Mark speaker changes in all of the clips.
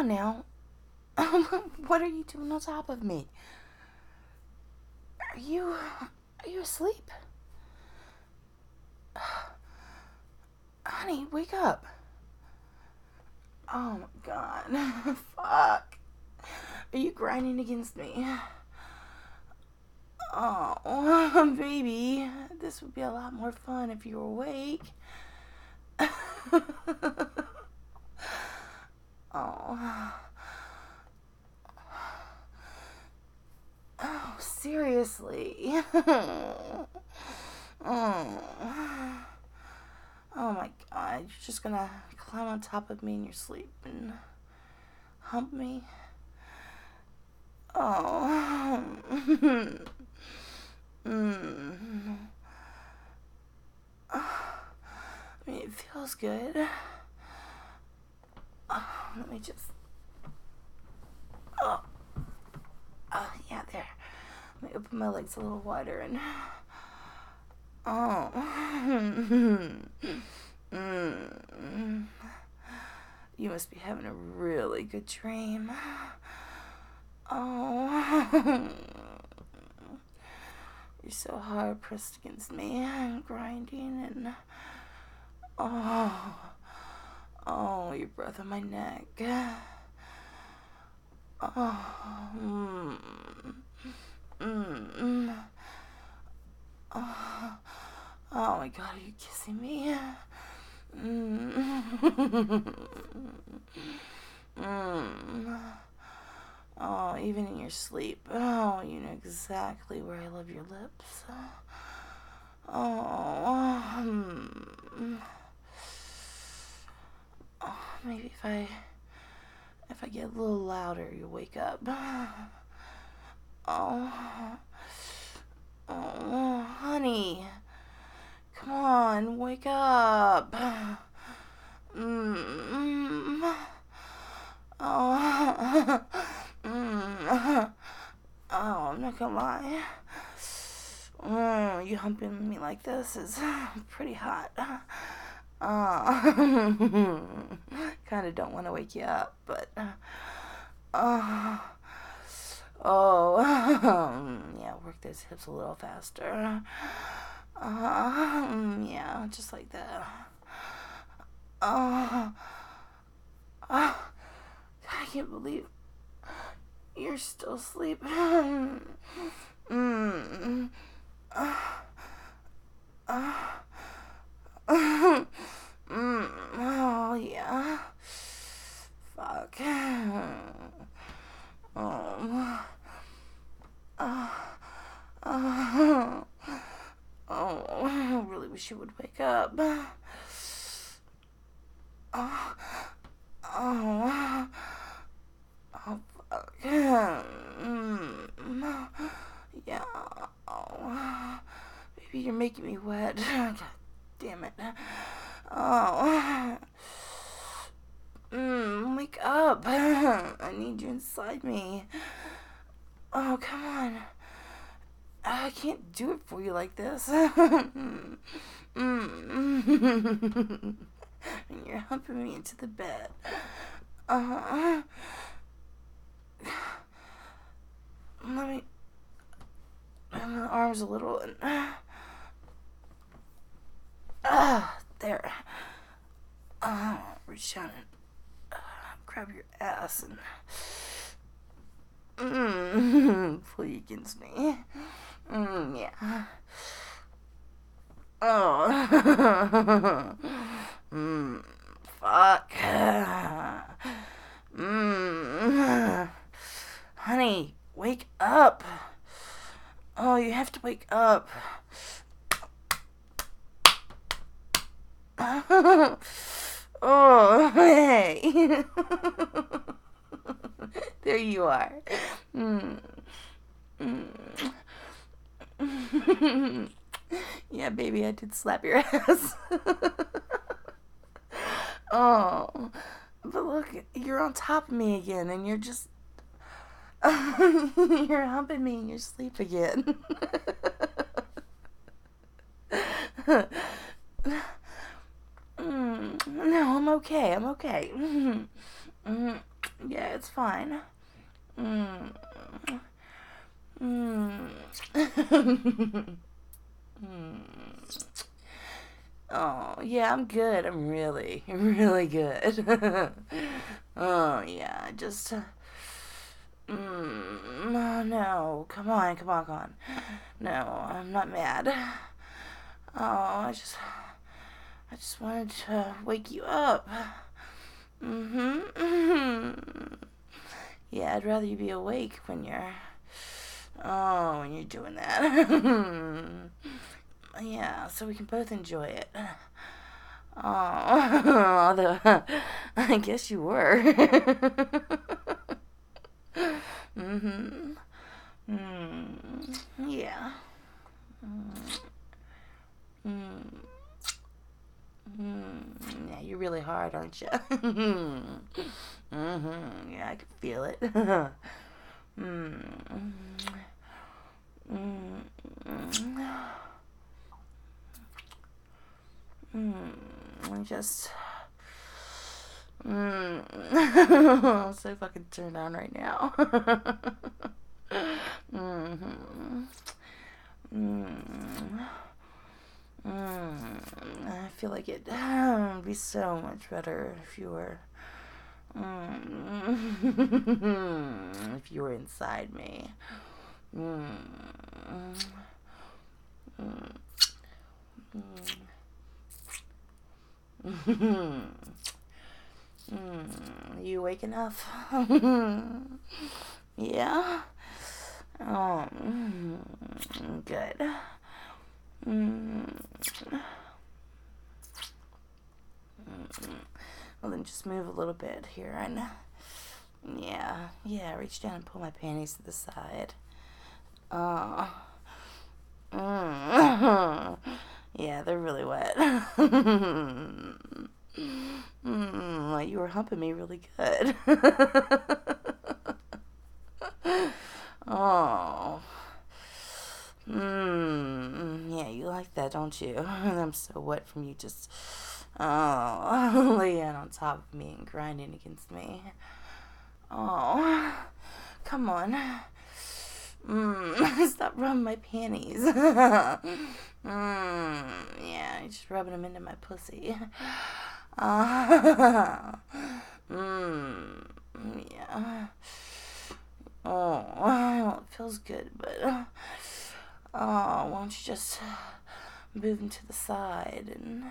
Speaker 1: on now. What are you doing on top of me? Are you asleep? Honey, wake up. Oh my god. Fuck. Are you grinding against me? Oh, baby. This would be a lot more fun if you were awake. Oh. Oh, seriously. Oh. Oh my god, you're just gonna climb on top of me in your sleep and hump me? Oh. I mean, it feels good. Let me just... yeah, there. Let me open my legs a little wider and... Oh. You must be having a really good dream. Oh. You're so hard pressed against me and grinding and... Oh, your breath on my neck. Oh. Oh my god, are you kissing me? Oh, even in your sleep. Oh, you know exactly where I love your lips. Oh, maybe if I get a little louder, you'll wake up. Oh, honey, come on, wake up. Oh, I'm not gonna lie. You humping me like this is pretty hot. Kind of don't want to wake you up, but yeah, work those hips a little faster. Yeah, just like that. I can't believe you're still asleep. Oh, yeah. Fuck. I really wish you would wake up. Fuck. Yeah. Baby, you're making me wet. God damn it. Wake up. I need you inside me. Oh, come on. I can't do it for you like this. And you're humping me into the bed. Let me... my arms a little and... there. Reach down and grab your ass and pull you against me. Yeah. Oh. Fuck. Honey, wake up. Oh, you have to wake up. Oh, hey. There you are. Yeah, baby, I did slap your ass. Oh, but look, you're on top of me again, and you're just... you're humping me in your sleep again. No, I'm okay. Yeah, it's fine. Mm. Mm. Mm. Oh, yeah, I'm good. I'm really, really good. Oh, yeah, just. Oh, no. Come on, come on, come on. No, I'm not mad. Oh, I just wanted to wake you up. Mm-hmm. Yeah, I'd rather you be awake when you're doing that. Yeah, so we can both enjoy it. Oh, although I guess you were. Mm-hmm. Mm, yeah. Mm, yeah, you're really hard, aren't you? Mm-hmm. Yeah, I can feel it. Mm. Mm. I'm just. I'm so fucking turned on right now. Mm-hmm. Mm. I feel like it would be so much better if you were. If you were inside me. Mm. You awake enough? Yeah? Oh, good. Well, then just move a little bit here. And yeah, reach down and pull my panties to the side. Oh. Yeah, they're really wet. You were humping me really good. Oh. Yeah, you like that, don't you? I'm so wet from you just, laying on top of me and grinding against me. Oh, come on. Stop rubbing my panties. Yeah, you're just rubbing them into my pussy. Yeah. Oh, well, it feels good, but why don't you just move him to the side and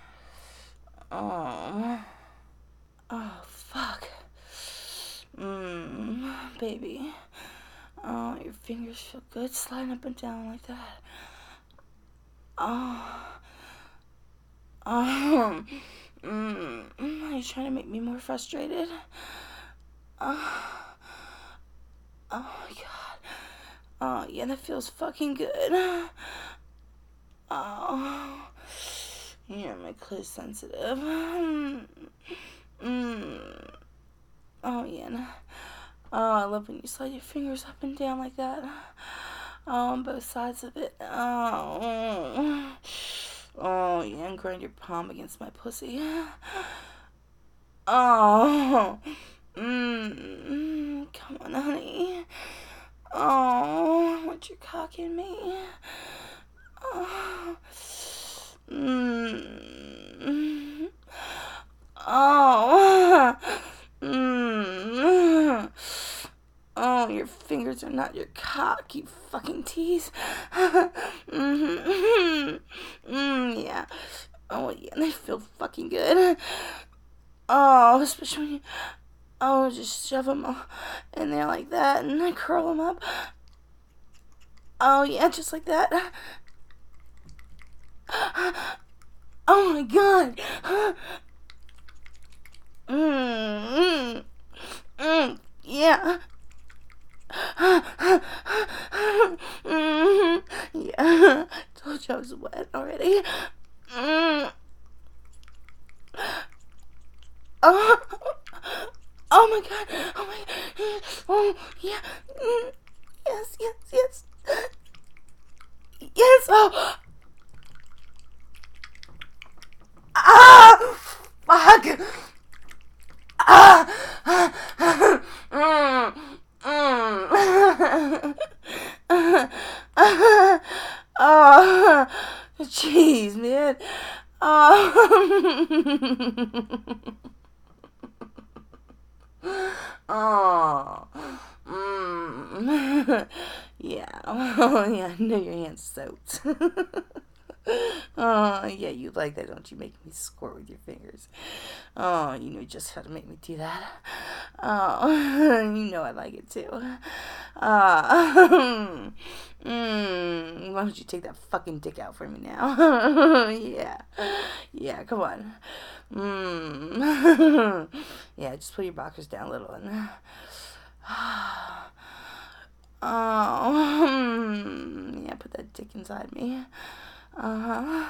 Speaker 1: oh, fuck, baby. Oh, your fingers feel good sliding up and down like that. Oh, are you trying to make me more frustrated? Oh, oh my god. Oh, yeah, that feels fucking good. Oh, yeah, my clit sensitive. Oh, yeah. Oh, I love when you slide your fingers up and down like that. Oh, on both sides of it. Oh. Oh, yeah, and grind your palm against my pussy. Oh. Come on, honey. Oh, I want your cock in me. Oh. Oh. Oh, your fingers are not your cock, you fucking tease. Yeah. Oh, yeah, they feel fucking good. Oh, especially when you, just shove them in there like that and then curl them up. Oh, yeah, just like that. Oh, my God. Yeah. Yeah. Told you I was wet already. Oh, oh my god. Oh my god. Oh, yeah. Yes, yes, yes. Yes. Oh. Ah! Fuck! Ah! Oh. Yeah. Oh, yeah, I know your hand's soaked. Oh, yeah, you like that, don't you? Make me squirt with your fingers. Oh, you know just how to make me do that. Oh, you know I like it too. Why don't you take that fucking dick out for me now? Yeah. Yeah, come on. Yeah, just put your boxers down a little and... Oh, yeah, put that dick inside me. Uh-huh.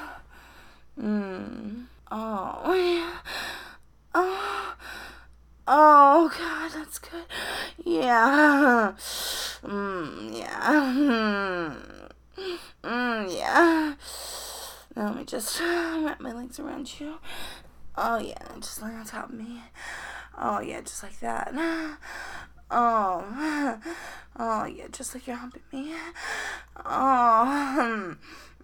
Speaker 1: Oh, yeah. Oh, oh, God, that's good. Yeah. Yeah. Yeah. Now let me just wrap my legs around you. Oh, yeah, just lay on top of me. Oh, yeah, just like that. Oh, oh, yeah, just like you're humping me. Oh,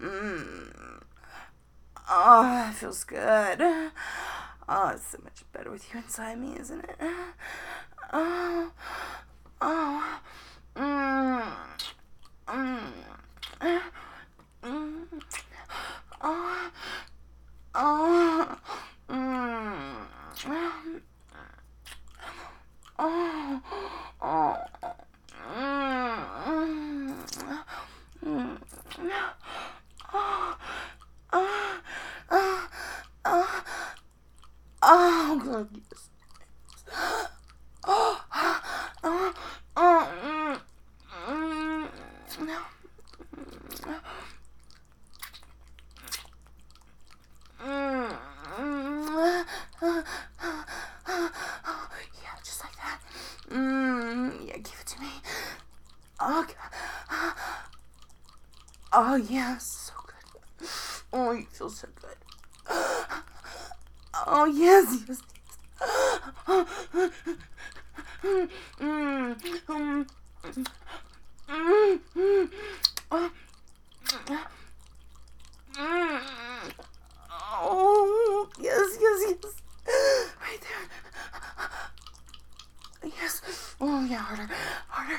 Speaker 1: oh, that feels good. Oh, it's so much better with you inside me, isn't it? Oh, oh, oh, oh, oh, God, yes. Oh, oh, oh, yeah, just like that. Yeah, give it to me. Oh, God. Oh, yeah, so good. Oh, you feel so good. Oh, yes, yes. Oh, yes, yes, yes. Right there. Yes. Oh, yeah, harder, harder.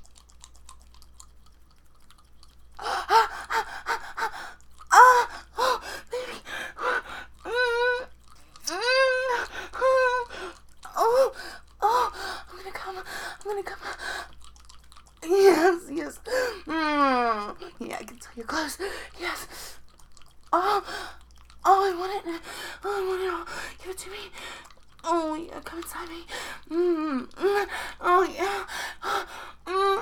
Speaker 1: Oh, baby. Oh, oh, I'm gonna come. Yes, yes. Yeah, I can tell you're close. Yes. Oh, oh, I want it. Oh, I want it all. Give it to me. Oh, yeah, come inside me. Oh, yeah. Oh,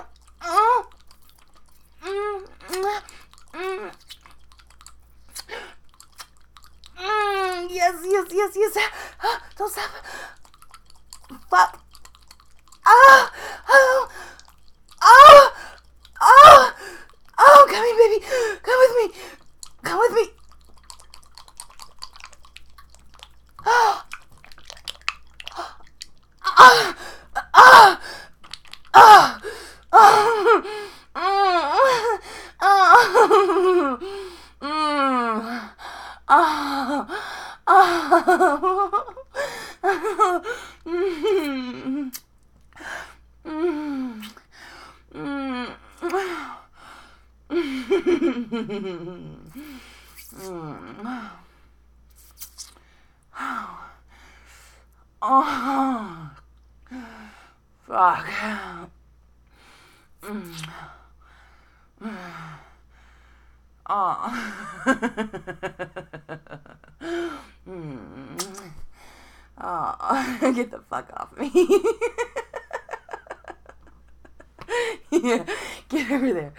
Speaker 1: yes, yes, yes, yes. Don't stop. Fuck. Oh, oh, oh, oh, oh, come here, baby. Come with me. Come with me. Oh, oh, oh, oh, oh, oh, oh, fuck. Oh, get the fuck off me. Yeah, get over there.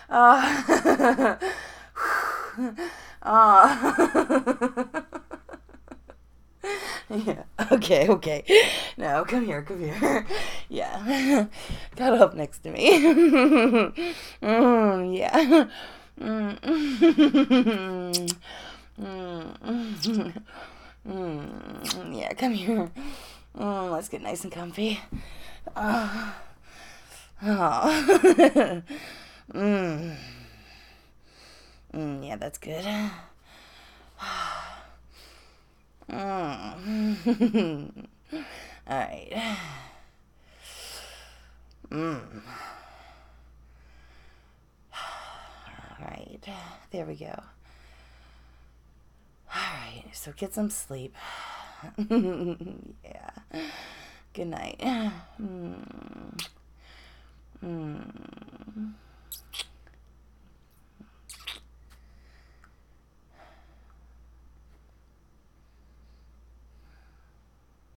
Speaker 1: Yeah, okay, okay. No, come here, come here. Yeah, cuddle up next to me. Yeah. Yeah, come here. Let's get nice and comfy. Oh. Yeah, that's good. Mm. Alright. Alright. There we go. Alright, so get some sleep. Yeah. Good night.